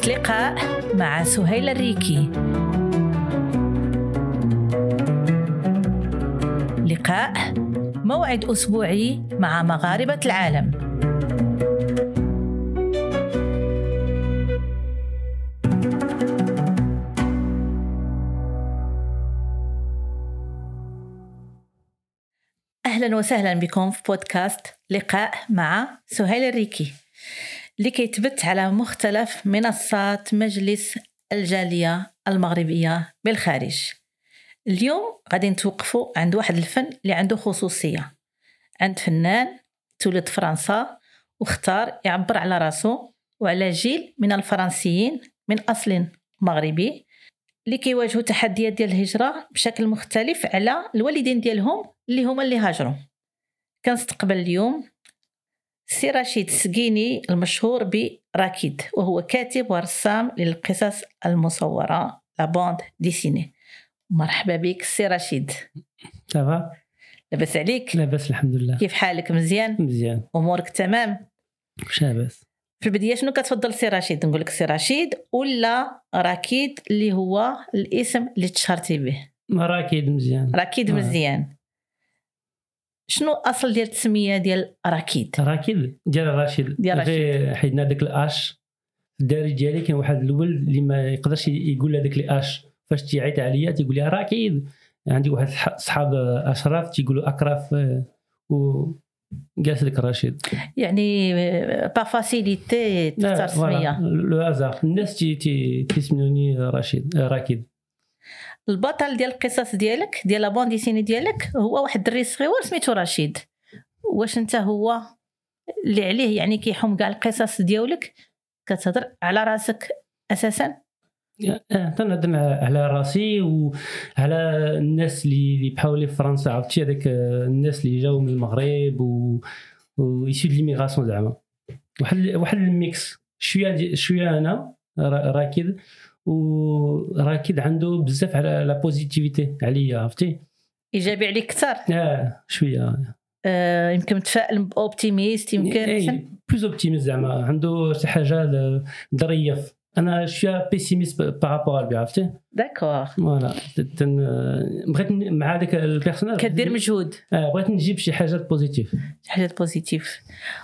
لقاء مع سهيلة الريكي. لقاء موعد أسبوعي مع مغاربة العالم. أهلا وسهلا بكم في بودكاست لقاء مع سهيلة الريكي اللي كيتبث على مختلف منصات مجلس الجالية المغربية بالخارج. اليوم غادي نتوقفوا عند واحد الفن اللي عنده خصوصية، عند فنان تولد فرنسا واختار يعبر على راسه وعلى جيل من الفرنسيين من أصل مغربي اللي كيواجهوا تحديات ديال الهجرة بشكل مختلف على الوالدين ديالهم اللي هما اللي هاجروا. كنستقبل اليوم سي رشيد السقيني المشهور براكيد، وهو كاتب ورسام للقصص المصورة لا باند ديسيني. مرحبا بك سي رشيد. صافا، لاباس عليك؟ لاباس الحمد لله. كيف حالك؟ مزيان امورك تمام؟ شاباس. في البداية شنو كتفضل سي رشيد؟ نقول لك سي رشيد ولا راكيد اللي هو الاسم اللي تشهرتي به؟ راكيد مزيان. راكيد مزيان. شنو اصل ديال التسميه ديال راكيد؟ راكيد ديال رشيد، غير حيدنا داك الاش الدارج ديالي. كان واحد الاول اللي ما يقدرش يقول هذاك الاش، فاش تيعيط عليا تيقول لي راكيد. عندي واحد صحاب اشراف تيقولوا اكراف و جالس لك رشيد، يعني با فاسيليتي تختار سميه لو هازار. الناس تسموني رشيد راكيد. البطل ديال القصص ديالك ديال لا باند ديسيني ديالك هو واحد الدري صغير سميتو رشيد. واش انت هو اللي عليه يعني كيحوم كاع القصص ديالك؟ كتهضر على راسك اساسا؟ تنهضر على راسي وعلى الناس اللي بحاولوا في فرنسا. عرفتي هذاك الناس اللي جاوا من المغرب ويسود ليميغراسيون زعما واحد الميكس. شويه انا راكيد، وراكيد عنده بزاف على لا بوزيتيفيتي عليا، عرفتي ايجابي عليك اكثر. شويه يمكن متفائل اوبتيميست، يمكن بلوز اوبتيميست زعما. عنده شي حاجه ظريف. انا شويه بيسيميست بارابور بي، عرفتي. داكور فوالا. بغيت مع هذاك البيرسوناج كدير مجهود. بغيت نجيب شي حاجات بوزيتيف.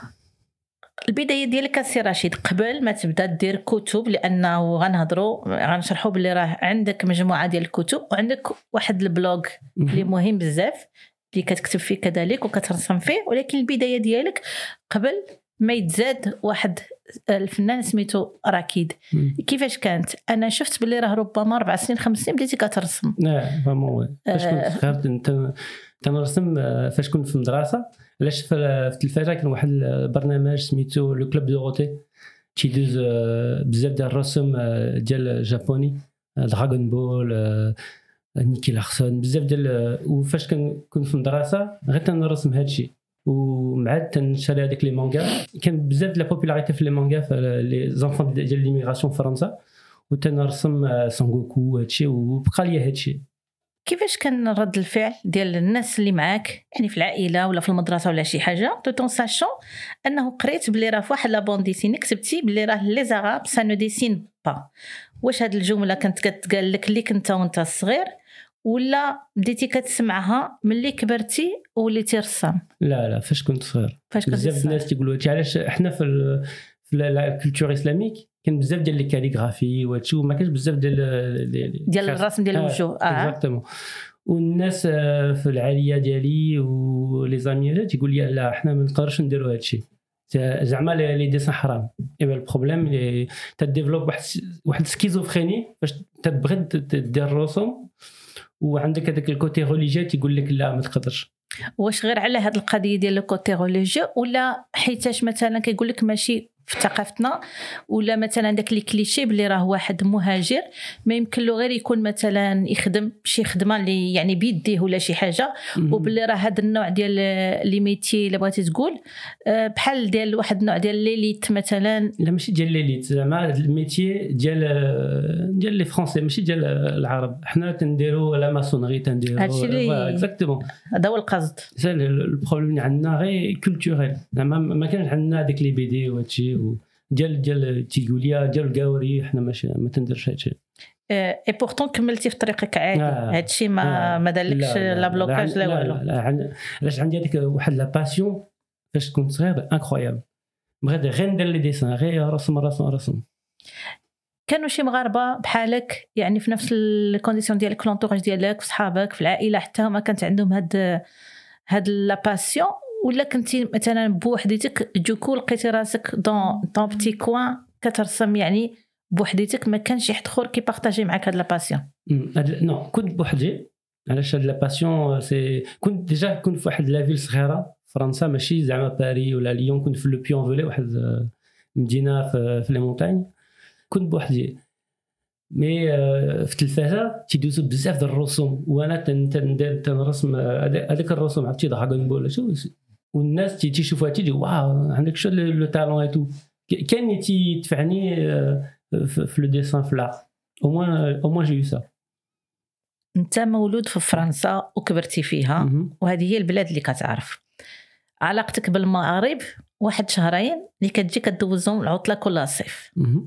البدايه ديالك سي رشيد، قبل ما تبدا دير كتب، لانه غنشرحوا بلي راه عندك مجموعه ديال الكتب وعندك واحد البلوغ اللي مهم بزاف اللي كتكتب فيه كذلك وكترسم فيه، ولكن البدايه ديالك قبل ما يتزاد واحد الفنان سميتو راكيد. كيفاش كانت؟ انا شفت بلي راه ربما 4 سنين 5 سنين بديتي كترسم. فريمون فاش كنت صغير تنرسم. فاش كنت في المدرسه، علاش في التلفازه كان واحد البرنامج سميتو لو كلوب دوروتي تيدوز بزاف ديال الرسم ديال جابوني، دراغون بول، نيكي لارسون، بزاف ديال. وفاش كنت في المدرسه غير تنرسم هادشي، ومعاد تنشري هذيك لي مانغا. كان بزاف ديال لا بوبولاريتي في لي مانغا في لي زونفون ديال ليميغراسيون فرنسا، وتنرسم سانغوكو هادشي، وبقى لي هادشي. كيفاش كان رد الفعل ديال الناس اللي معاك، يعني في العائله ولا في المدرسه ولا شي حاجه، تو طون ساشون انه قريت بلي راه في واحد لا باند ديسيني كتبتي بلي راه لي زاراب سا نو ديسين با؟ واش هاد الجمله كانت كتقال لك اللي كنت وانت صغير، ولا بديتي كتسمعها ملي كبرتي وليتي رسام؟ لا فاش كنت صغير بزاف الناس تيقولوا هادشي. علاش حنا في الكولتور اسلاميك كان بزاف ديال لي كاليغرافي وهادشي، وما كانش بزاف ديال الرسم ديال الوجوه. اكزاكتومون. والناس في العاليه ديالي ولي زامي تيقول لي لا حنا ما نقدرش نديروا هادشي، زعما لي ديسان حرام. ايوا البروبليم اللي تديفلوب واحد سكيزوفريني فاش تبغي دير الرسم، وعندك هذاك الكوتي ريليجيو تيقول لك لا ما تقدرش. واش غير على هاد القضيه ديال الكوتي ريليجيو، ولا حيتاش مثلا كيقول لك ماشي في ثقافتنا، ولا مثلا داك لي كليشي بلي راه واحد مهاجر ما يمكن له غير يكون مثلا يخدم شي خدمه اللي يعني بيديه ولا شي حاجه، وبلي راه هذا النوع ديال لي ميتي اللي بغيتي تقول بحال ديال واحد النوع ديال ليليت مثلا؟ لا ماشي ديال ليليت، زعما الميتي ديال لي فرونسي ماشي ديال العرب. حنا تنديروا لا ماسونري، تنديروا اكزاكتومون. هذا هو القصد. البروبليم عندنا غير كولتوريل، زعما ما كانش عندنا ديك لي بي دي وهادشي ديال تيقوليا ديال القاوري حنا ماشي ما تنديرش هادشي اي بورتون كملتي في طريقك عادي. هادشي ما دارلكش لا بلوكاج لا والو. علاش عندي هذيك واحد لا باسيون فاش كنت صغير انكرويابل بغيت غير ندير لي ديسان غير رسم. كانوا شي مغاربه بحالك يعني في نفس الكونديسيون ديالك لونطوراج ديالك في صحابك في العائله حتى هما كانت عندهم هاد لا باسيون ولا كنتي مثلا بوحديتك دوكو لقيتي راسك دون بتي كوان كترسم يعني بوحديتك ما كانش شي حد اخر كي بارطاجي معاك هاد لا باسيون؟ نو كنت بوحدي. علاش هاد لا باسيون سي كنت ديجا كنت في واحد لا فيل صغيره فرنسا ماشي زعما باري ولا ليون كنت في لو بيون فولي واحد مدينه في لي مونتاgne كنت بوحدي مي في التلفازه تيدوزو بزاف ديال الرسوم وانا تنرسم هذاك الرسوم عرفتي دراغون بول والناس تيشوفوها تيجي واو عندك شو لو تالون اي تو كان تيدفعني في لو ديسان في لا او موان جي يو سا. انت مولود في فرنسا وكبرتي فيها وهذه هي البلاد اللي كتعرف. علاقتك بالمغرب واحد شهرين اللي كتجي كدوزهم العطله كل صيف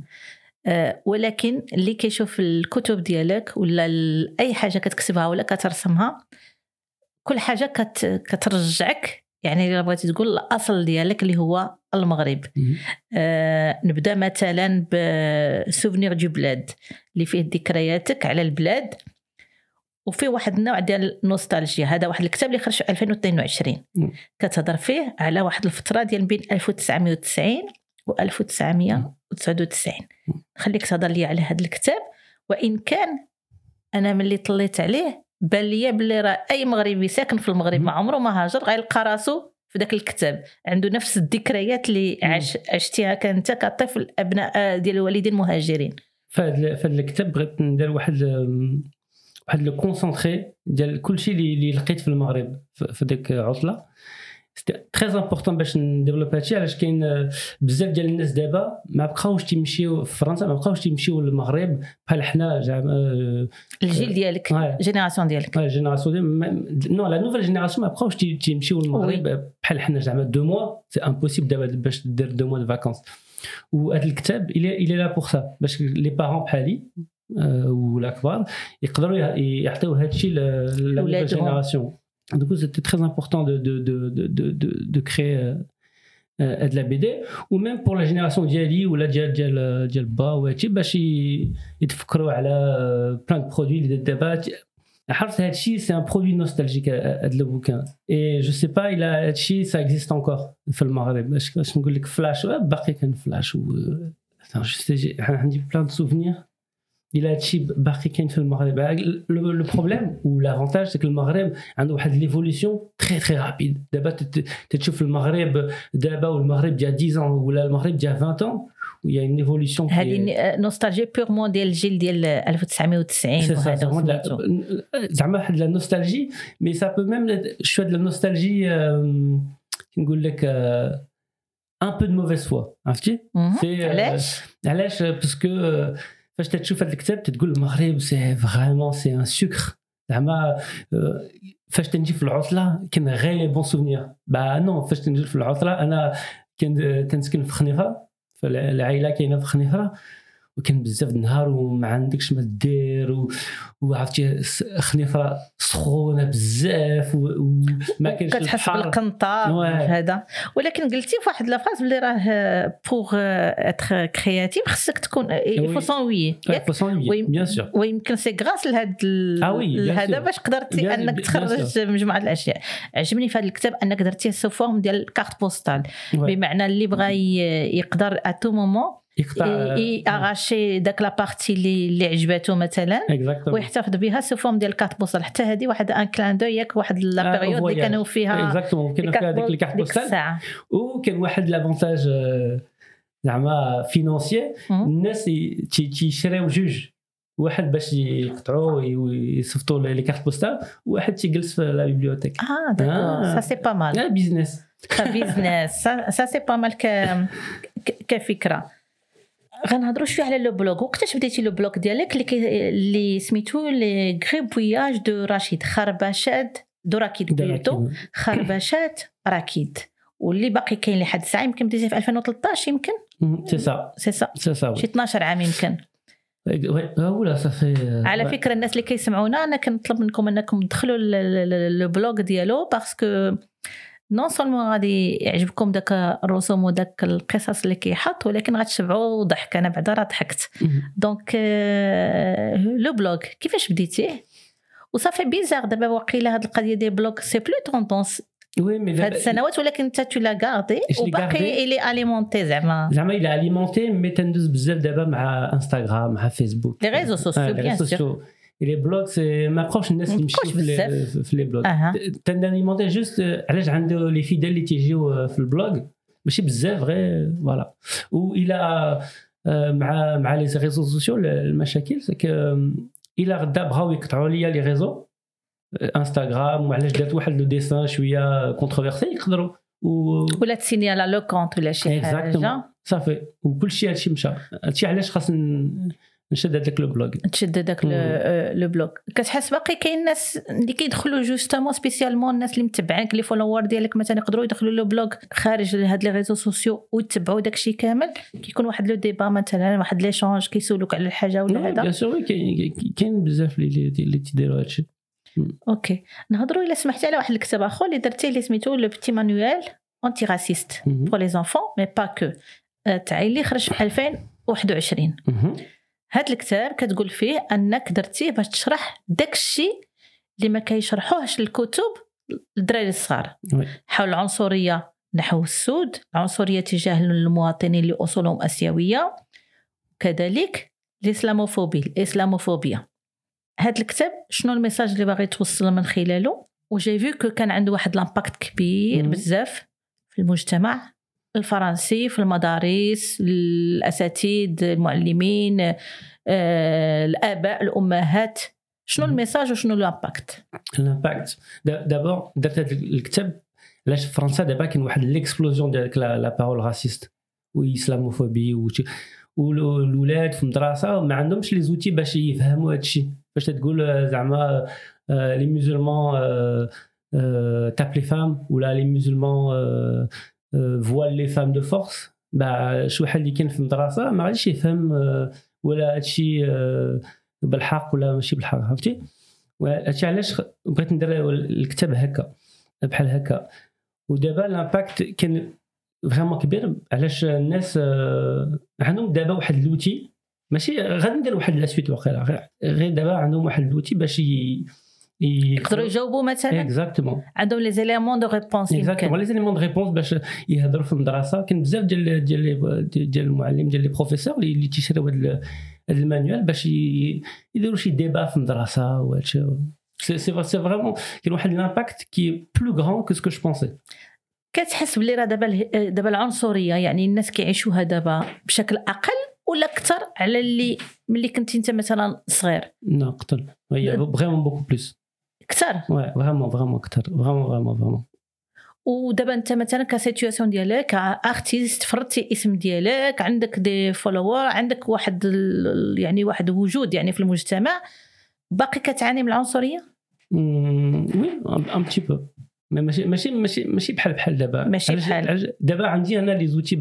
ولكن اللي كيشوف الكتب ديالك ولا اي حاجه كتكتبها ولا كترسمها كل حاجه كترجعك يعني الا بغيتي تقول الاصل ديالك اللي هو المغرب. نبدا مثلا بسوفنير دو بلاد اللي فيه ذكرياتك على البلاد وفي واحد النوع ديال النوستالجيا. هذا واحد الكتاب اللي خرج في 2022 كتهضر فيه على واحد الفتره ديال بين 1990 و 1999. خليك تهضر لي على هذا الكتاب وان كان انا ملي طليت عليه بان لي بلي راه اي مغربي ساكن في المغرب ما عمره ما هاجر غيلقى راسو في ذاك الكتاب عنده نفس الذكريات اللي عشتيها كنت كطفل ابناء ديال الوالدين مهاجرين. فهاد الكتاب بغيت ندير واحد لو كونسونطري ديال كلشي اللي لقيت في المغرب في ديك عطله. سيتي تري امبورطون باش نديفلوب هادشي علاش كاين بزاف ديال الناس دابا ما بقاوش تيمشيو في فرنسا ما بقاوش تيمشيو للمغرب بحال حنا زعما الجيل ديالك جينيراسيون ديالك نو لا نوفيل جينيراسيون ما بقاوش تيمشيو للمغرب بحال حنا زعما 2 موا سي امبوسيبل دابا باش دير 2 موا دو فاكونس. وهذا الكتاب il est là pour ça باش لي بارون بحالي ولا كبار يقدروا يعطيو هادشي للا جينيراسيون. Du coup, c'était très important de créer de la BD, ou même pour la génération d'Yali ou la Djalba ou Ati, باش يتفكروا على plein de produits اللي دابا عرفت هادشي c'est un produit nostalgique هاد البوكان. Et je sais pas هادشي ça existe encore في المغرب. باش نقول لك فلاش باقي كان فلاش عندي plein de souvenirs. Il a هادشي باقي كاين في المغرب. لو بروبليم و لافونتاج سي كو المغرب عنده واحد ليفولوسيون تري تري رابيد. دابا تشوف المغرب دابا والمغرب ديال 10 ans ولا المغرب ديال 20 ans ويا اون ايفولوسيون. هذه نوستالجي بيغمون ديال الجيل ديال 1990 وهذا زعما واحد لا نوستالجي مي سا بو ميم شويه د النوستالجي نقول لك ان بو دو موفيس فوا عرفتي. علاش باسكو فاش تشوف هذا الكتاب تقول المغرب سي فريمون سي ان سكر زعما. فاش تنجي في العطله كاين غير لي بون سوفنير با نو. فاش تنجي في العطله انا كان تنسكن في خنيفره فالعائله كاينه في خنيفره وكان بزاف النهار وما عندكش ما دير وعرفتي خنيفره سخونه بزاف وما كاينش كتحس بالقنطه هذا. ولكن قلتي في واحد لافاز بلي راه بوغ اتر كرياتيف خصك تكون يفو سونوي بيان سور ويمكن سي غراس لهذا باش قدرتي انك تخرج مجموعه الاشياء. عجبني في هذا الكتاب انك درتيه سو فورم ديال كارت بوستال بمعنى اللي بغى يقدر اتو مومون يغاشي داك لا بارتي اللي عجبته مثلا ويحتفظ بها سو فورم ديال كارت بوستال. حتى هذه واحد ان كلان دو ياك واحد لا بيريود اللي كانوا فيها اكزاكتومون كانوا فيها ديك الكارت بوستال وكان واحد لافونتاج زعما فينانسيي. الناس تيشريو جوج واحد باش يقطعوا ويصيفطوا لي كارت بوستال وواحد تيجلس في لا بيبليوتيك. داكور سا سي با مال بيزنس سا سي با مال كفكره. غنهضروا شويه على لو بلوغ. وقتاش بديتي لو بلوغ ديالك اللي سميتو لي غري فواياج دو رشيد خربشات دو راكيد بلوتو خربشات راكيد واللي باقي كاين لحد الساعه يمكن بديتي في 2013 يمكن سي سا شي 12 عام يمكن. ولا صافي. على فكره الناس اللي كيسمعونا انا كنطلب منكم انكم تدخلوا البلوغ ديالو باسكو نون سولمون غادي يعجبكم داك الرسوم وداك القصص اللي كيحط ولكن غتشبعوا ضحك. انا بعدا راه ضحكت. دونك لو بلوغ كيفاش بديتيه وصافي بيزار دابا واقيلا هاد القضيه ديال بلوغ سي بلو توندونس وي مي هاد السنوات ولكن انت تو لا غاردي وباقي الي اليمونتي زعما الى اليمونتي مي تندوز بزاف دابا مع انستغرام مع فيسبوك لي ريزو سوسيو بيان سور. لي بلوغ سي ما بقاوش الناس يمشيو في لي بلوغ تنديمونتي جوست علاش عنده لي فيدال اللي تيجيو في البلوغ ماشي بزاف غير فوالا. والى مع لي ريزو سوسيو المشاكل سك الى غدا بغاو يقطعوا ليا لي ريزو انستغرام وعلاش درت واحد لو ديسان شويه كونتروفيرسي يقدروا ولا تسينيالا لو كونت ولا شي حاجه صافي وكلشي هادشي مشى. هادشي علاش خاص نشد هذاك لو بلوغ تشد هذاك لو بلوغ. كتحس باقي كاين ناس اللي كيدخلوا جوستامون سبيسيالمون الناس اللي متبعينك لي فولوور ديالك مثلا يقدروا يدخلوا لو بلوغ خارج هاد لي ريزو سوسيو ويتبعوا داكشي كامل كيكون واحد لو ديبا مثلا واحد ليشونج كيسولوك على الحاجه ولا هذا. بيان سور كاين بزاف اللي تيديروا هادشي. اوكي نهضروا الا سمحتي على واحد الكتاب اخر اللي درتيه اللي سميتو لو بيتي مانويل انتي راسيست بور لي زانفون مي با كو تاع اللي خرج في 2021. هاد الكتاب كتقول فيه انك درتيه باش تشرح داكشي اللي ما كيشرحوهش الكتب للدراري الصغار حول العنصريه نحو السود العنصريه تجاه المواطنين اللي اصولهم اسيويه كذلك الاسلاموفوبيا. هاد الكتاب شنو الميساج اللي باغي توصل من خلاله وجاي فيو كو كان عنده واحد لامباكت كبير بزاف في المجتمع الفرنسي في المدارس الاساتذه المعلمين الاباء الامهات. شنو الميساج وشنو الامباكت دابا درت هذا الكتاب علاش في فرنسا دابا كاين واحد ليكسبلوزيون ديال لا بارول راسيست واسلاموفوبي والولاد في المدرسه ما عندهمش لي زوتي باش يفهموا هذا الشيء. باش تقول زعما لي مسلمون تاب لي فام ولا لي مسلمون فوال لي فام دو فورس شي واحد اللي كاين في المدرسه ما غاديش يفهم ولا هادشي بالحق ولا ماشي بالحق عرفتي. وهادشي علاش بغيت ندير الكتاب هكا بحال هكا. ودابا لامباكت كان فريمون كبير علاش الناس عندهم دابا واحد لوتي ماشي غادي ندير واحد لا سويت واقيلا غير دابا عندهم واحد لوتي باش يقدروا يجاوبوا مثلا اكزاكتومون عندهم لي زيليمون دو ريبونس اكزاكتومون لي زيليمون دو ريبونس باش يهضروا في المدرسه. كاين بزاف ديال المعلم ديال لي بروفيسور اللي تيشريو هذا المانيوال باش يديروا شي ديبا في المدرسه وهادشي سي فريمون كاين واحد لامباكت كي بلو غران كو سكو جو بونسي. كتحس بلي راه دابا العنصريه يعني الناس كيعيشوها دابا بشكل اقل ولا اكثر على اللي ملي كنتي انت مثلا صغير؟ لا اكثر هي فريمون بوكو بليس اكثر وي فريمون اكثر فريمون. ودابا انت مثلا كسيتوياسيون ديالك ارتيست فرضتي اسم ديالك عندك دي فولوور عندك واحد يعني واحد وجود يعني في المجتمع باقي كتعاني من العنصريه؟ وي ان بتي بو ماشي بحال دابا ماشي بحال دابا عندي انا لي زوتي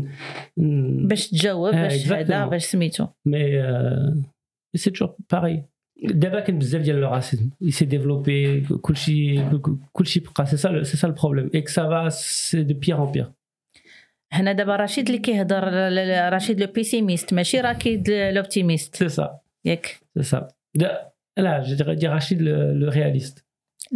باش تجاوب باش هذا باش سميتو مي سي توجور باغي. دابا كاين بزاف ديال لو راسيزم سي ديفلوبي كلشي بقى سي سا البروبليم اي سا فا سي دو بير ان بير. هنا دابا رشيد اللي كيهضر رشيد لو بيسيميست ماشي راكيد لوبتيميست سي سا ياك سي سا لا جي رشيد لو رياليست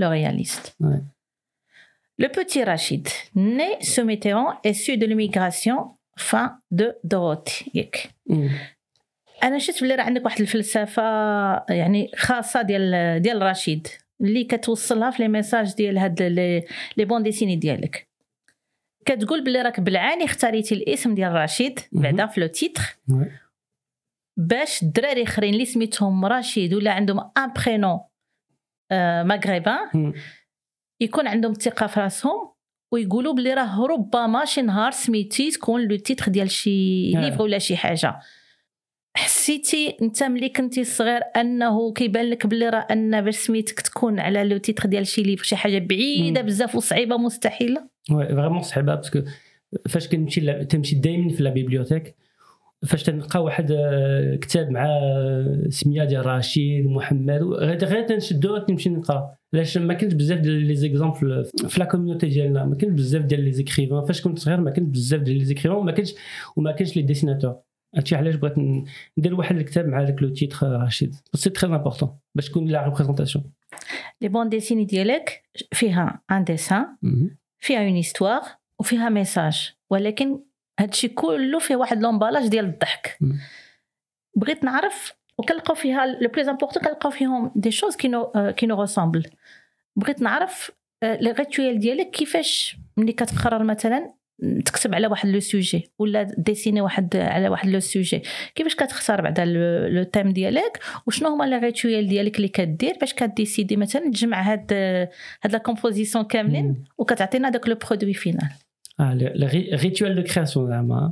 Le petit Rachid, né sous Mitterrand, issu de l'immigration, fin de Dorothée. ياك انا شفت بلي راه عندك واحد الفلسفه يعني خاصه ديال رشيد اللي كتوصلها في لي ميساج ديال هاد لي بون ديسيني ديالك. كتقول بلي راك بالعاني اختاريتي الاسم ديال رشيد بعدا في لو تيتر باش الدراري اخرين اللي سميتهم رشيد ولا عندهم ان برينون مغربان يكون عندهم ثقه في راسهم ويقولوا بلي راه ربما شي نهار سميتي تكون لو تيتر ديال شي ليفر ولا شي حاجه. حسيتي انت ملي كنتي صغير انه كيبان لك بلي راه ان باش سميتك تكون على لو تيتر ديال شي ليفر شي حاجه بعيده بزاف وصعيبه مستحيله؟ وي فريمون صعيبه باسكو فاش تمشي دائما في لا بيبليوتيك، فاش تلقى واحد كتاب مع سميه ديال رشيد محمد غير تنشدو نمشي نقرا. علاش ما كاينش بزاف ديال لي زيكزامبل في لا كوميونيتي ديالنا، ما كاينش بزاف ديال لي زيكريفان. فاش كنت صغير ما كاينش بزاف ديال لي زيكريفان، وما كاينش لي ديسيناتور. هادشي علاش بغيت ندير واحد الكتاب مع داك لو تيتر رشيد. سي تري امبورطون باش تكون لا ريبريزونطاسيون. لي بون ديسيني ديالك فيها ان ديسان، فيها اون هيستوار وفيها ميساج، ولكن هادشي كله فيه واحد لومبالاج ديال الضحك. بغيت نعرف، وكنلقاو فيها لو بليز امبورطون كنلقاو فيهم دي شوز كي نو ريسامبل. بغيت نعرف لي ريتويال ديالك كيفاش ملي كتقرر مثلا تكتب على واحد لو سوجي ولا ديسيني على واحد لو سوجي، كيفاش كتختار بعدا لو تيم ديالك، وشنو هما لي ريتويال ديالك اللي كدير باش كديسيدي مثلا تجمع هاد لا كومبوزيسيون كاملين وكتعطينا داك لو برودوي فينال. لي ريتوال دو كرياسيون زعما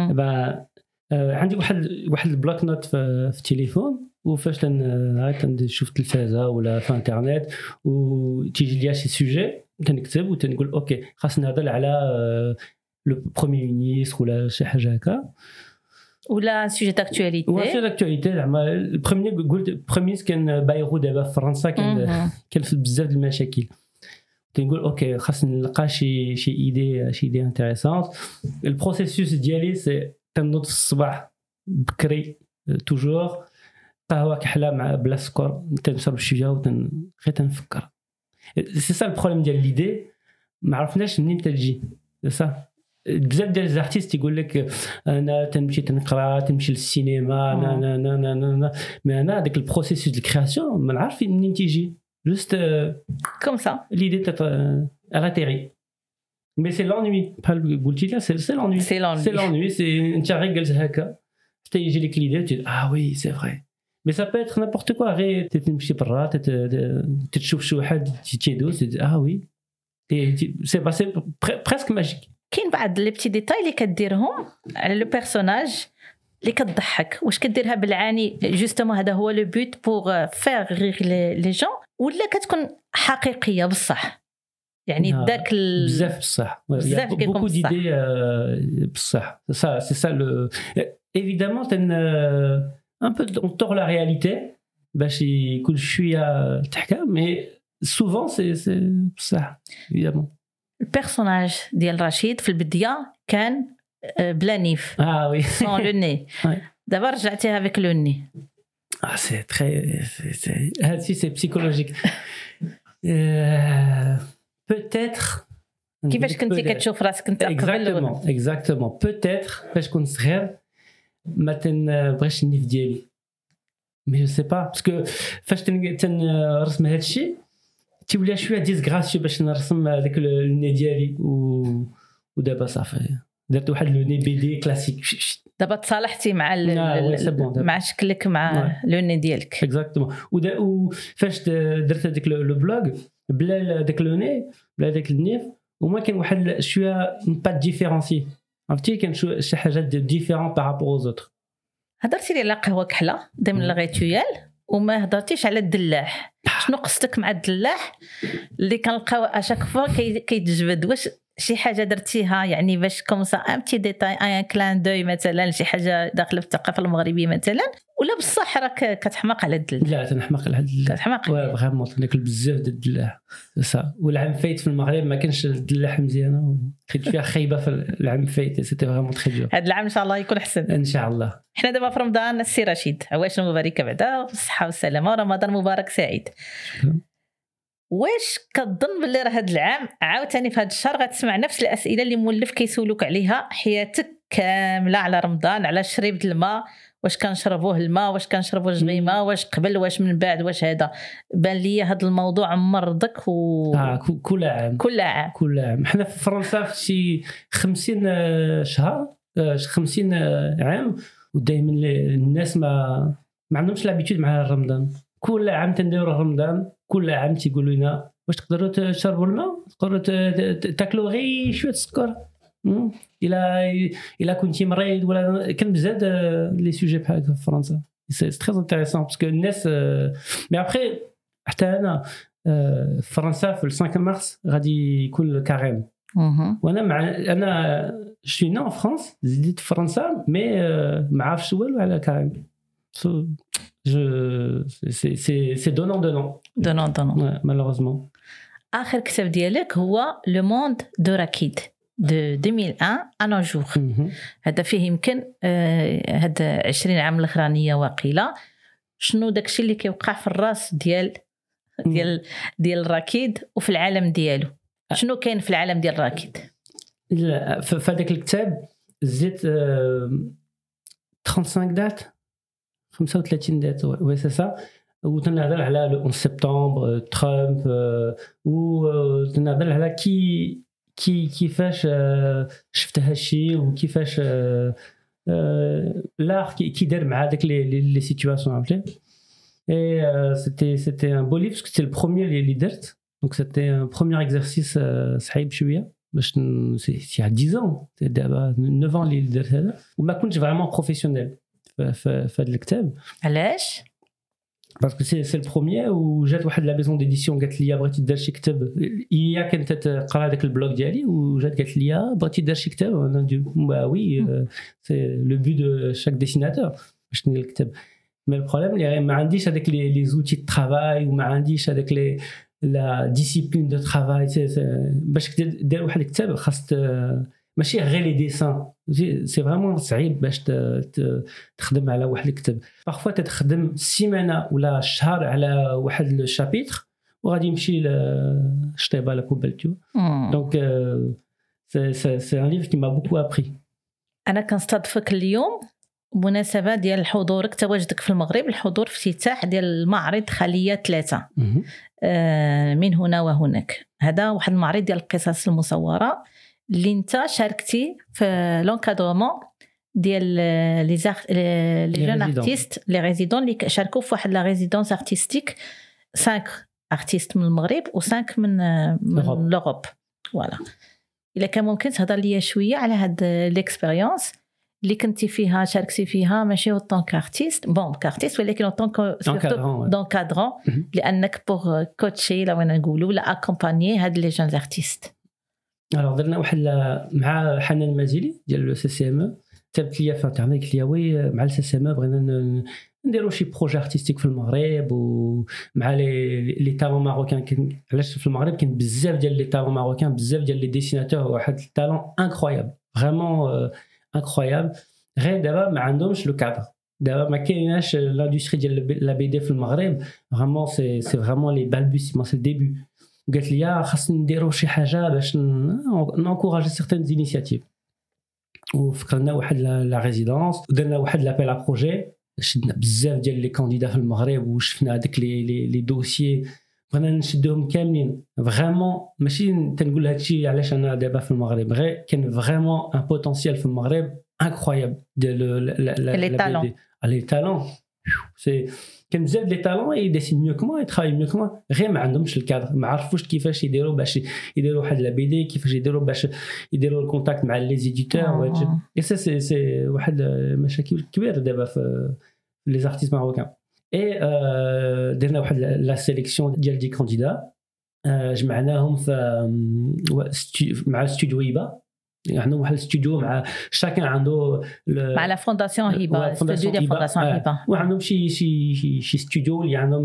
عندي واحد البلوك نوت في التليفون، وفاش تنشوف التلفازه ولا في انترنت وتيجي ليا شي سوجي تنكتب وتنقول اوكي خاصنا نهضر على لو بروميير مينيستر ولا شي حاجه هكا، ولا سوجي داكtualité. سوجي داكtualité زعما البروميير قلت بروميير كان بايرو دابا في فرنسا كان في بزاف د المشاكل. تنقول اوكي خاصنا نلقى شي ايدي انتريسانت. البروسيسوس ديالي سي تنوض في الصباح بكري توجور، قهوه كحله مع بلا سكر، تنشرب شويه غير تنفكر. سي سا البروبليم ديال ليدي، ما عرفناش منين تجي. سا بزاف ديال الارتيست يقول لك انا تنمشي تنقرا تمشي للسينما نا نا نا نا نا، مي انا داك البروسيسوس ديال الكرياسيون ما نعرف منين تيجي، جوست كوم سا ليدي تاتيري. مي سي لونوي بحال قلتي لا، سي لونوي سي انت غير جالس هكا حتى يجي لك ليدي وتقول وي سي فري. مي سا بو اتر نابورت كوا، غير تمشي برا تشوف شي واحد تيدوز وي سي باسي بريسك ماجيك. كاين بعض لي بتي ديتاي اللي كديرهم على لو بيرسوناج اللي كتضحك، واش كديرها بالعاني جوستومون هذا هو لو بوت بور فير ريغ لي جون، ولا كتكون حقيقيه بصح؟ يعني داك بزاف بصح، بزاف بوكو ديدي بصح. سا سي سا لو ايفيدامون تن ان بو اون تور لا رياليتي باش يكون شويه تحكى، مي سوفون سي بصح ايفيدامون. البيرسوناج ديال رشيد في البدايه كان بلا نيف، وي سون لو ني. دابا رجعتيها افيك لو ني. سي تري هادشي سي بسيكولوجيك. peut-être كيفاش كنتي كتشوف راسك انت قبل؟ اكزاكتومون peut-être فاش كنت صغير ما تنبغيش النيف ديالي، مي جو سي با باسكو فاش تنرسم هادشي تيولي شويه ديسغراسيو باش نرسم داك الني ديالي، ودابا صافي درت واحد لو ني بي دي كلاسيك. دابا تصالحتي مع مع شكلك مع لو ني ديالك. اكزاكتومون. وفاش درت هذاك لو بلوغ بلا داك لو ني بلا داك النيف، وما كان واحد شويه با ديفيرونسي، عرفتي كان شي حاجات ديفيرون بارابور اوز اوتر. هضرتي لي على قهوه كحله ضمن الغيتويال وما هضرتيش على الدلاح. شنو قصتك مع الدلاح اللي كنلقاو اشاك فوا كيتجبد؟ واش شي حاجه درتيها يعني باش كومسا ان بتي ديتاي ان كلان دوي مثلا شي حاجه داخله في الثقافه المغربيه مثلا، ولا بصح راك كتحماق على الدلاح؟ لا تنحماق على الدلاح، كتحماق فريمون ناكل بزاف ديال الدلاح صا. والعام فايت في المغرب ما كانش الدلاح مزيانه، وخديت فيها خايبه في العام فايت. سيتي فريمون تري دور. هذا العام ان شاء الله يكون احسن ان شاء الله. حنا دابا في رمضان السي رشيد، عواشر مباركه بعدا بالصحه والسلامه ورمضان مبارك سعيد. واش كتظن باللي راه هذا العام عاوتاني في هذا الشهر غتسمع نفس الاسئله اللي مولف كيسولوك عليها حياتك كامله على رمضان، على شرب الماء، واش كنشربوه الماء، واش كنشربوا الجغيمه، واش قبل واش من بعد، واش هذا بان لي هذا الموضوع مرضك كل عام حنا في فرنسا في شي 50 شهر 50 عام، ودائما الناس ما عندهمش لابيتود مع رمضان. كل عام تنديروا رمضان، كل عام تيقولوا لنا واش تقدروا تشربوا الماء، تقدروا تاكلوا غير شويه السكر الا كنتي مريض، ولا كان بزاف لي سوجي بحال هكا في فرنسا. سي تري انتريسون باسكو الناس مي ابري حتى انا في فرنسا في 5 مارس غادي يكون الكاريم وانا انا je suis né en France زدت في فرنسا مي ما عارفش والو على كاريم c'est donnant malheureusement. اخر كتاب ديالك هو لو موند دو راكيد de 2001 à nos jours. هذا فيه يمكن هاد 20 عام الاخرانيه واقيلا. شنو داكشي اللي كيوقع في الراس ديال الراكيد وفي العالم ديالو؟ شنو كاين في العالم ديال الراكيد؟ في هذاك الكتاب زدت 35 دات 35 دات وي سي سا وتنهضر على لو 11 سبتمبر ترامب وتنهضر على كيفاش شفت هادشي وكيفاش l'art qui دار مع هذاك les situations عرفتي. Et c'était un beau livre parce que c'était le premier اللي درت. Donc c'était un premier exercice صعيب شويه باش il y a 10 ans دابا 9 ans اللي درت هذا وما كنتش فريمون بروفيسيونيل في هذا الكتاب. علاش؟ باسكو سي البروميير وجات واحد لا ميزون ديديسيون قالت لي بغيتي دير شي كتاب هي كانت تقرا هذاك البلوغ ديالي وجات قالت لي بغيتي دير شي كتاب انا با وي سي لو بو دو شاك ديسيناتور باش ندير الكتاب. مي البروبليم اللي ما عنديش هذاك لي زوتي دو ترافاي وما عنديش هذاك لي لا ديسيبلين دو ترافاي باش دير واحد الكتاب خاص ماشي غير لي ديسان سي فريمون صعيب باش تخدم على واحد الكتاب. بارفوا تخدم سيمانه ولا شهر على واحد لو شابيتر وغادي يمشي للشطيبه لا بوبلتو. دونك سي ان ليفر كي ما بوكو ابري. انا كنستضيفك اليوم بمناسبه ديال حضورك تواجدك في المغرب الحضور في افتتاح ديال المعرض خليه 3 من هنا وهناك. هذا واحد المعرض ديال القصص المصوره اللي انت شاركتي في لونكادرومون ديال لي جون ارتيست لي ريزيدون اللي شاركوا في واحد لا ريزيدونس ارتستيك 5 ارتيست من المغرب و5 من لوروب. فوالا الا كان ممكن تهضر ليا شويه على هاد ليكسبيريونس اللي كنتي فيها شاركتي فيها ماشي اوطون كارتيست بون كارتيست ولكن اوطون دونكادرون لانك بوغ كوتشي لو نقولوا لا اكومبانيي هاد لي جون ارتيست. alors درنا واحد مع حنان المازيلي ديال لو سي سي ام كتبت ليا في انترنيت قالت لي وي مع السي سي ام بغينا نديروا شي بروجي ارتستيك في المغرب ومع لي تالون ماروكان. علاش في المغرب كاين بزاف ديال لي تالون ماروكان بزاف ديال لي ديسيناتور واحد التالون انكرويابل فريمون انكرويابل غير دابا ما عندهمش لو كادر. دابا ما كايناش لاندستري ديال لا بي دي في المغرب فريمون سي فريمون لي بالبوسيمون سي الديبي. قالت لي خاصنا نديروا شي حاجه باش نانكوراجي سيغتان انيشيتيف وفكرنا واحد لا ريزيدونس ودرنا واحد لابيل ا بروجي شدنا بزاف ديال لي كانديدا في المغرب وشفنا هذاك لي دوسيي بغينا نشدوهم كاملين فريمون ماشي تنقول هادشي علاش انا دابا في المغرب غير كاين فريمون ان بوتونسيال في المغرب انكرويابل ديال لي تالون سي كاين بزاف لي تالون يديسين ميو كما يتراي ميو كما غير ما عندهمش الكادر ما عرفوش كيفاش يديروا باش يديروا واحد لا بي دي كيفاش يديروا باش يديروا الكونتاكت مع لي زيديتور اي سي واحد مشاكل كبيره دابا في لي زارتيست ماروكان. اي درنا واحد لا سيليكسيون ديال دي كانديدا جمعناهم في مع ستوديو هيبه عندهم واحد الاستوديو مع شاكن عنده مع لا فونداسيون هيبه استوديو ديال فونداسيون هيبه وعندهم شي استوديو اللي عندهم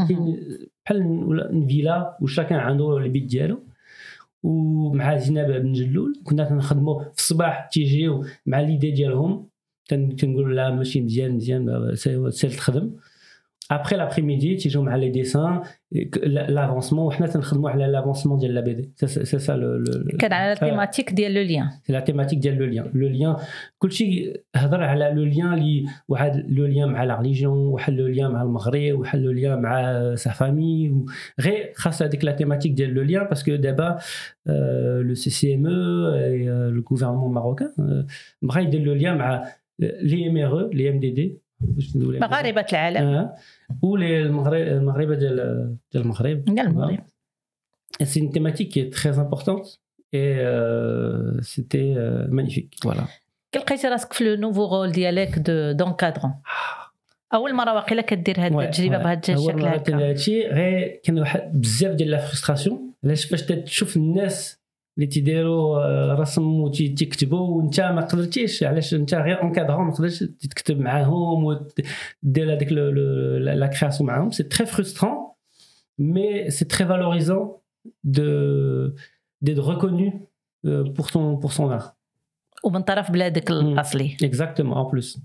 بحال فيلا وشاكن عنده البيت ديالو ومع زينب بن جلول كنا نخدموا في الصباح تيجيو مع ليدي ديالهم تنقول لا ماشي مزيان سير تخدم ابري لابريميدي تيجيو مع لي ديسان لافونسمون وحنا تنخدموا على لافونسمون ديال لا بي دي سي سا كان على التيماتيك ديال لو لين لا تيماتيك ديال لو لين كلشي هضر على لو لين لي واحد لو لين مع لا ريليجيون واحد لو لين مع المغرب واحد لو لين مع سا فامي غير خاص هذيك لا تيماتيك ديال لو لين باسكو دابا لو سي سي ام او لو غوفرنمون ماروكان بغا يدير لو لين مع لي ام ار لي ام دي دي مغاربه العالم ولي المغربه ديال المغرب سي une thématique qui est très importante et c'était magnifique voilà. كي لقيتي راسك في لو نوفو رول ديالك دونكادرون اول مره واقيلا كدير هذه التجربه بهذا الشكل هكا؟ اول مره هادشي غير كان واحد بزاف ديال لا فرستراسيون علاش فاش تشوف الناس اللي تيديروا رسم وتكتبوا وانت ما قدرتيش علاش انت غير انكادرون ما قدرتش تكتب معاهم ودير هذيك لا كرياسيون معاهم. سي تري فرسترون مي سي تري فالوريزون d'être reconnu pour son art. ومن طرف بلادك الاصلي. Exactement en plus.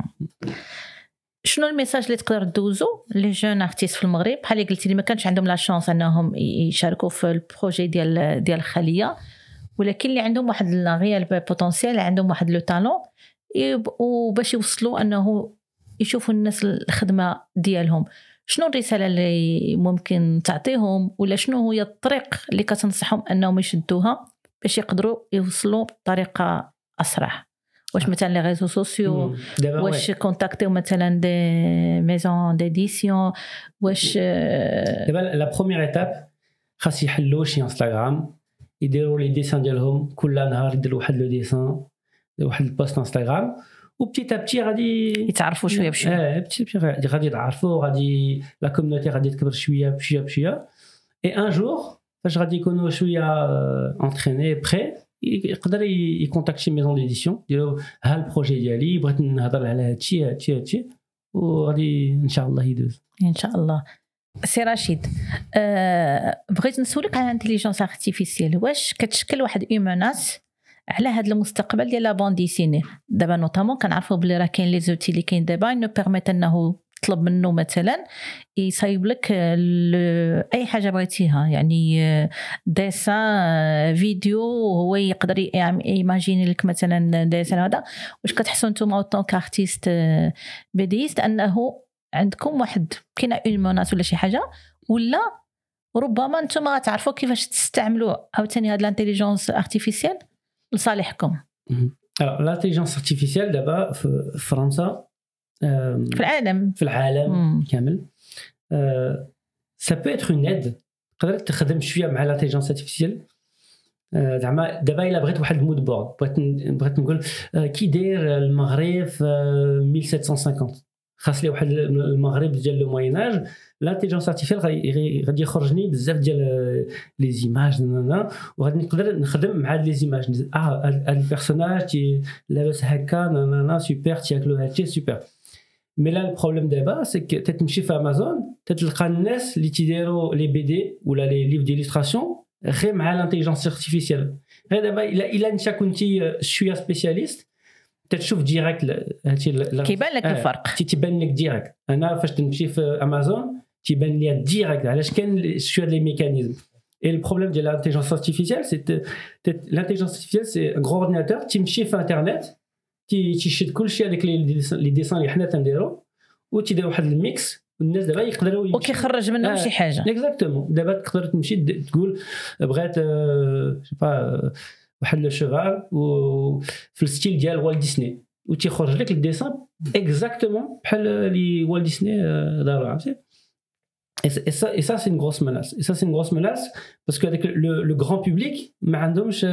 شنو الميساج اللي تقدر دوزو لي جون ارتيست في المغرب بحال اللي قلتي لي ما كانش عندهم لا شانس انهم يشاركوا في البروجي ديال الخليه ولكن اللي عندهم واحد الريال بوتونسيال عندهم واحد لو تالون وباش يوصلوا انه يشوفوا الناس الخدمه ديالهم شنو الرساله اللي ممكن تعطيهم ولا شنو هي الطريق اللي كتنصحهم انهم يشدوها باش يقدروا يوصلوا بطريقه اسرع واش مثلا لي ريزو سوسيو واش كونتاكتيو مثلا دي ميزون ديديسيون واش دابا لا بروميير ايتاب خاص يحلوا شي انستغرام يديروا لي ديسان ديالهم كل نهار يديروا واحد لو ديسان واحد البوست انستغرام وبتيت ابتي غادي يتعرفوا شويه بشويه بتيت غادي يتعرفوا غادي لا كوميونيتي غادي تكبر شويه بشويه اي ان جور فاش غادي يكونوا شويه انتريني بري يقدر يكونتاكت شي ميزون ديديسيون ديالو ها البروجي ديالي بغيت نهضر على هادشي وغادي ان شاء الله يدوز ان شاء الله. سي رشيد بغيت نسولك على الانتيليجنس ارتيفيسيال واش كتشكل واحد ايموناس على هذا المستقبل ديال لا بون ديسيني دابا نوتامون كنعرفوا بلي راه كاين لي زوتي اللي كاين دابا نو بيرميت انه طلب منه مثلا يصايب لك اي حاجه بغيتيها يعني ديسان فيديو هو يقدر ايماجيني لك مثلا ديسان هذا واش كتحسوا نتوما اوتون كارتيست بديست انه عندكم واحد كاينه اون موناس ولا شي حاجه ولا ربما نتوما تعرفوا كيفاش تستعملوا عاوتاني هاد الانتيليجنس ارتيفيسيال لصالحكم. الانتيليجنس ارتيفيسيال دابا في فرنسا في العالم كامل ça peut être une aide تقدر تخدم شويه مع الانتيليجنس ارتيفيسيال زعما دابا الا بغيت واحد المود بورد بغيت نقول كي داير المغرب في 1750 خاص لي واحد المغرب ديال لو موين اج الانتيليجنس ارتيفيسيال غادي يخرجني بزاف ديال لي زيماج وغادي نقدر نخدم مع هاد لي زيماج هاد البيرسوناج لاباس هكا سوبر تياكلو هادشي سوبر. مي لا البروبليم دابا سي كو تتمشي في امازون تتلقى الناس اللي تيديروا لي بي دي ولا لي ليف ديليستراسيون غير مع الانتيليجنس ارتيفيسيال غير دابا الا انت كنتي شويه سبيسياليست تتشوف ديريكت هادشي كيبان لك الفرق تيبان لك ديريكت. انا فاش تمشي في امازون تيبان لي ديريكت علاش كاين شويه لي ميكانيزم. اي البروبليم ديال الانتيليجنس ارتيفيسيال سي الانتيليجنس ارتيفيسيال سي ان غرو اورديناتور تيمشي في انترنت تيشد كلشي هذيك لي ديسان اللي حنا تنديرو وتيدير واحد الميكس والناس دابا يقدروا وكيخرج منهم شي حاجه اكزاكتومون. دابا تقدر تمشي تقول بغيت با واحد لو شوفال وفي الستيل ديال والت ديسني وتيخرج لك الديسان اكزاكتومون بحال اللي والت ديسني داروا عرفتي. Et ça c'est une grosse menace parce que avec le grand public ما عندهمش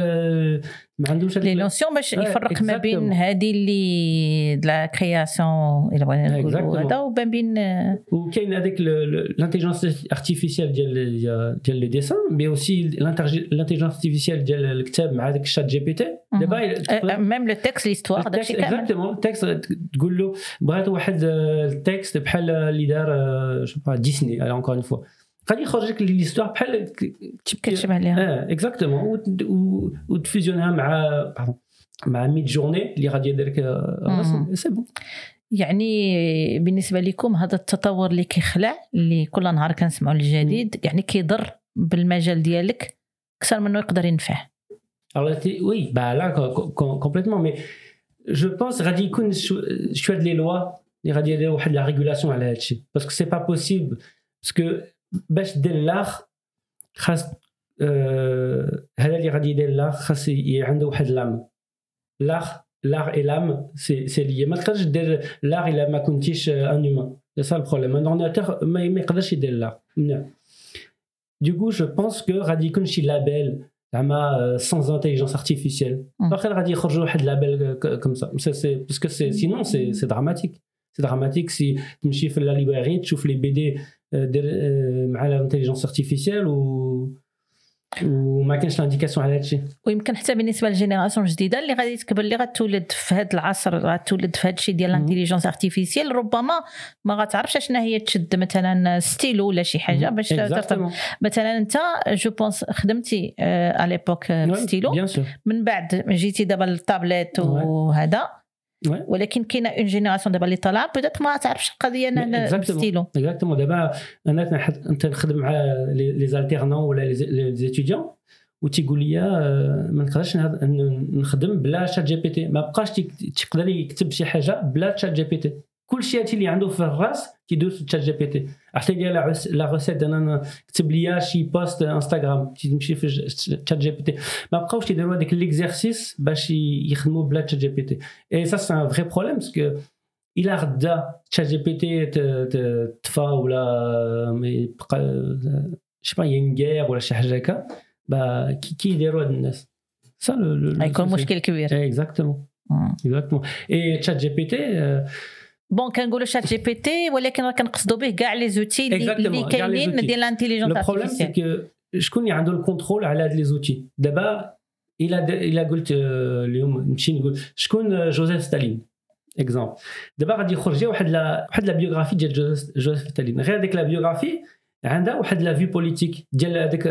لي نوسيون باش يفرق ما بين هذه اللي لا كرياسيون الى بغينا نقولوا هذا وما بين وكاين هذيك الانتيليجنس ارتيفيسيال ديال لي ديسان مي اوسي الانتيليجنس ارتيفيسيال ديال الكتاب مع هذاك الشات جي بي تي دابا ميم لو تكست ليستوار داكشي كامل اكزاكتومون التكست تقول له بغيت واحد التكست بحال اللي دار ديسني encore une fois غادي يخرج لك ليستوار بحال كتشبه ليها اكزاكتومون وتفيزيونها مع 100 جورني اللي غادي يدير لك الرسم سي بون. يعني بالنسبه لكم هذا التطور اللي كيخلع اللي كل نهار كنسمعوا الجديد يعني كيضر بالمجال ديالك اكثر منه يقدر ينفع. وي با لا كومبليتومون مي جو بونس غادي يكون شويه لي لوا اللي غادي يديروا واحد لا ريغولاسيون على هذا الشيء باسكو سي با بوسيبل باسكو باش دير لاخ خاص هذا اللي غادي يدير لاخ خاص عنده واحد لام لاغ اي لام سي لي ما تقدرش دير لاغ الا ما كنتيش ان هيومان سي سا البروبليم. ان اورديناتور ما يقدرش يدير لاغ دوكو جو بونس كو غادي يكون شي لابيل زعما سانز انتيليجنس ارتيفيسيال واخا غادي يخرجوا واحد لابيل كوم سا سي باسكو سي سينون سي دراماتيك سي تمشي في لا ليبراري تشوف لي بي دي مع الانتيليجنس ارتيفيسيال وما كانش لانديكاسيون على هادشي. ويمكن حتى بالنسبه للجينيراسيون الجديده اللي غادي تكبر اللي غتولد في هذا العصر غتولد في هذا الشيء ديال الانتيليجنس ارتيفيسيال ربما ما غتعرفش شنو هي تشد مثلا ستيلو ولا شي حاجه باش مثلا انت جو بونس خدمتي على ليبوك ستيلو من بعد جيتي دابا للطابليت وهذا ولكن كاينه اون جينيراسيون دابا اللي طالعه بدات ما تعرفش القضيه ستيلو اكزاكتومون. دابا انا انت نخدم مع لي زالتيرنون ولا لي زيتيديون وتيقول لي ما نقدرش نخدم بلا شات جي بي تي. ما بقاش تقدر يكتب شي حاجه بلا شات جي بي تي. كل شيء اللي عنده في الراس كيدوز في شات جي بي تي. حتى ديال لا ريسيت انا كتب لي شي بوست انستغرام تمشي في شات جي بي تي. ما بقاوش يديروا هذاك ليكزيرسيس باش يخدموا بلا شات جي بي تي. اي سا سي ان فري بروبليم باسكو الا غدا شات جي بي تي تفا ولا يبقى شي ينغير ولا شي حاجه هكا كي يديروا هاد الناس سا يكون مشكل كبير. اكزاكتومون اي شات جي بي تي بون كنقولوا شات جي بي تي ولكن راه كنقصدوا به كاع لي زوتي اللي كاينين ديال الانتيليجنس ارتيفيسيال. البروبليم سي شكون اللي عنده الكونترول على هاد لي زوتي. دابا الا قلت اليوم نمشي نقول شكون جوزيف ستالين اكزامبل. دابا غادي يخرج واحد لا بيوغرافي ديال جوزيف ستالين. غير هذيك لا بيوغرافي عندها واحد لا في بوليتيك ديال هذاك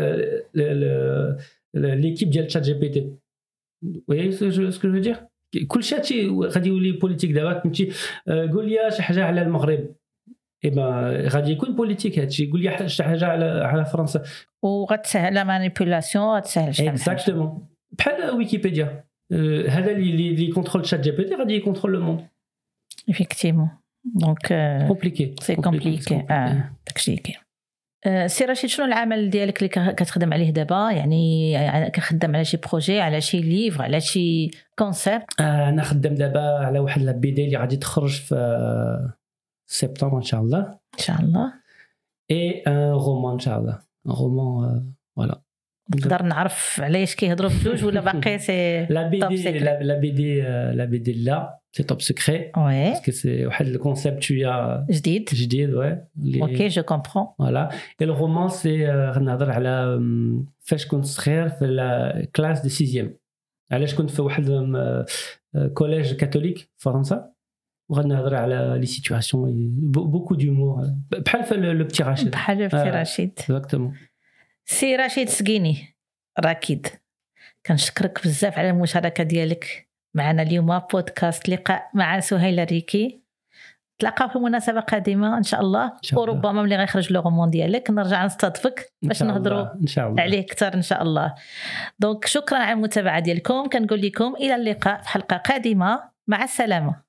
ليكيب ديال شات جي بي تي. وي سكو جو دير كل شيء غادي يولي بوليتيك. دابا تمشي قول لي شي حاجه على المغرب غادي يكون بوليتيك. هادشي يقول لي شي حاجه على فرنسا وغتسهل لا مانيبيولاسيون غتسهل شي حاجه. اكزاكتومون بحال ويكيبيديا. هذا اللي كونترول شات جي بي تي غادي يكونترول لو موند effectivement donc compliqué c'est compliqué داكشي كاين. سي رشيد شنو العمل ديالك اللي كتخدم عليه دابا يعني كخدم على شي بروجي على شي ليفر على شي كونسيبت؟ انا خدام دابا على واحد لا بي دي اللي غادي تخرج في سبتمبر ان شاء الله اي ان رومان ان شاء الله رومان فوالا. نقدر نعرف علاش كيهضروا بجوج ولا باقي سي لا بي دي لا سي توب سيكري باسكو سي واحد الكونسيبت شويه جديد اوكي جو كومبرون فوالا. اي لو رومان سي غنهضر على فاش كنت صغير في لا كلاس دي 6 علاش كنت في واحد كوليج كاثوليك في فرنسا وغنهضر على لي سيتوياسيون بوكو ديمور بحال في لو بتي رشيد اكزاكتومون. سي رشيد سقيني راكيد كنشكرك بزاف على المشاركه ديالك معنا اليوم بودكاست لقاء مع سهيلة الريكي. تلاقاو في مناسبه قادمه ان شاء الله وربما ملي غيخرج لو رومون ديالك نرجع نستضفك باش نهضروا عليه اكثر ان شاء الله. دونك شكرا على المتابعه ديالكم. كنقول لكم الى اللقاء في حلقه قادمه. مع السلامه.